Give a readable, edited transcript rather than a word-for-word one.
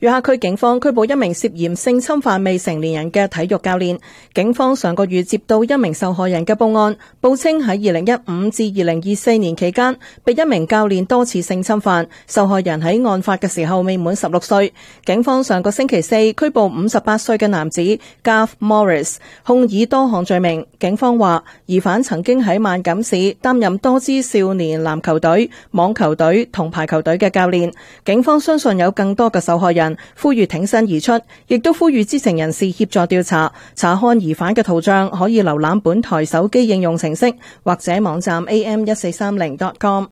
約克區警方拘捕一名涉嫌性侵犯未成年人嘅體育教練。警方上個月接到一名受害人嘅報案，報稱喺2015至2024年期間，被一名教練多次性侵犯。受害人喺案發嘅時候未滿16歲。警方上個星期四拘捕58歲嘅男子 Garth Morris， 控以多項罪名。警方話，疑犯曾經喺萬錦市擔任多支少年籃球隊、網球隊同排球隊嘅教練。警方相信有更多嘅受害人，呼籲挺身而出，亦都呼籲知情人士協助調查。查看疑犯嘅圖像可以瀏覽本台手機應用程式或者網站am1430.com。